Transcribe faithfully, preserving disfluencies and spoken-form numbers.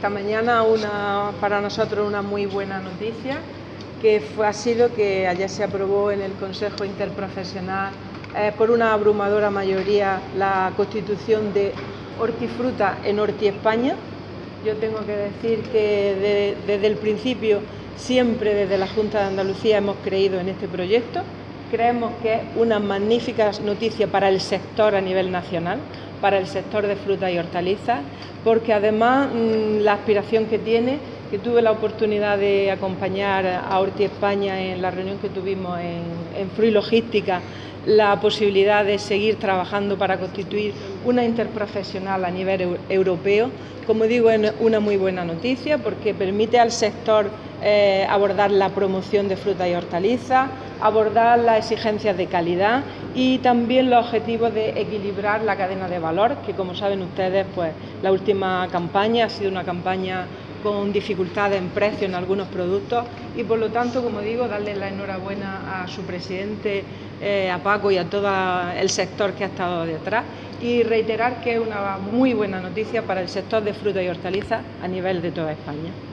esta mañana una, para nosotros una muy buena noticia, que fue, ha sido que ayer se aprobó en el Consejo Interprofesional eh, por una abrumadora mayoría la constitución de Hortifruta en Horti España. Yo tengo que decir que de, desde el principio, siempre desde la Junta de Andalucía hemos creído en este proyecto. Creemos que es una magnífica noticia para el sector a nivel nacional, para el sector de frutas y hortalizas, porque además mmm, la aspiración que tiene, que tuve la oportunidad de acompañar a Horti España en la reunión que tuvimos en, en Fruit Logística, la posibilidad de seguir trabajando para constituir una interprofesional a nivel europeo. Como digo, es una muy buena noticia porque permite al sector eh, abordar la promoción de frutas y hortalizas, abordar las exigencias de calidad y también los objetivos de equilibrar la cadena de valor, que como saben ustedes, pues la última campaña ha sido una campaña con dificultades en precio en algunos productos y por lo tanto, como digo, darle la enhorabuena a su presidente, eh, a Paco y a todo el sector que ha estado detrás y reiterar que es una muy buena noticia para el sector de frutas y hortalizas a nivel de toda España.